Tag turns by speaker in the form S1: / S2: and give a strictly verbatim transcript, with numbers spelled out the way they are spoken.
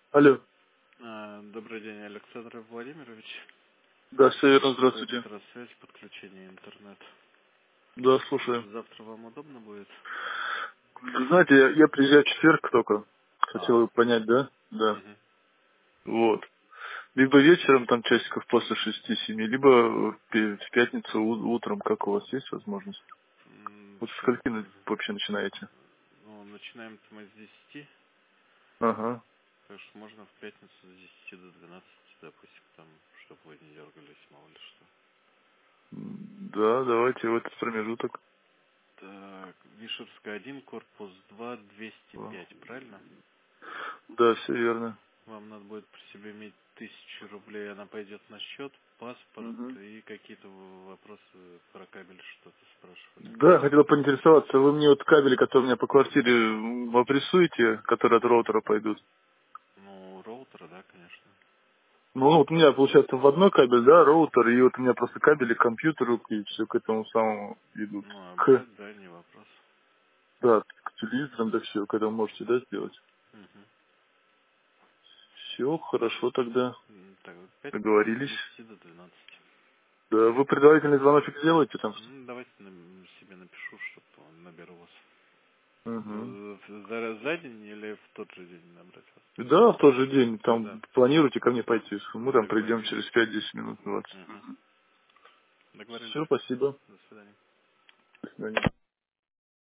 S1: Алло.
S2: А, Добрый день, Александр Владимирович.
S1: Да, все верно, здравствуйте.
S2: Электросвязь, подключение интернет.
S1: Да, слушаю.
S2: Завтра вам удобно будет?
S1: Знаете, я, я приезжаю в четверг только. Хотел
S2: А,
S1: понять, да? Да.
S2: угу.
S1: Вот. Либо вечером, там, часиков после шести-семи, либо в пи- в пятницу у- утром, как у вас есть возможность? Вот с
S2: Сейчас,
S1: скольки на- вообще начинаете?
S2: ну, начинаем мы с десяти,
S1: Ага.
S2: так что можно в пятницу с десяти до двенадцати, допустим, там, чтобы вы не дергались, мало ли что.
S1: М, Да, давайте в этот промежуток.
S2: Так, Вишерская один, корпус два, двести
S1: О,
S2: пять, правильно?
S1: Да, все верно.
S2: Вам надо будет при себе иметь тысячу рублей, она пойдет на счет, паспорт
S1: Мгм.
S2: и какие-то вопросы про кабель что-то спрашивали.
S1: Да, хотела поинтересоваться, вы мне вот кабели, которые у меня по квартире, м, обрисуете, которые от роутера пойдут?
S2: Ну, роутера, да, конечно.
S1: Ну, вот у меня, получается, в одной кабель, да, роутер, и вот у меня просто кабели к компьютеру, и все к этому самому идут.
S2: Ну, а
S1: К,
S2: брать, да, не вопрос.
S1: да, к телевизорам, да все, к этому можете, да, сделать.
S2: Угу.
S1: Все, хорошо тогда,
S2: Так, в пятницу с
S1: договорились.
S2: десяти до двенадцати.
S1: Да, вы предварительный звоночек сделаете там?
S2: Ну, давайте на- себе напишу, чтобы наберу вас.
S1: Угу.
S2: Э, За, за день или в тот же день набрать вас?
S1: Да, в тот же день,
S2: Да,
S1: там, планируйте ко мне пойти, мы там придем
S2: договорились.
S1: через пять-десять минут, двадцать.
S2: Угу. Договорились.
S1: Все, спасибо.
S2: До свидания.
S1: До свидания.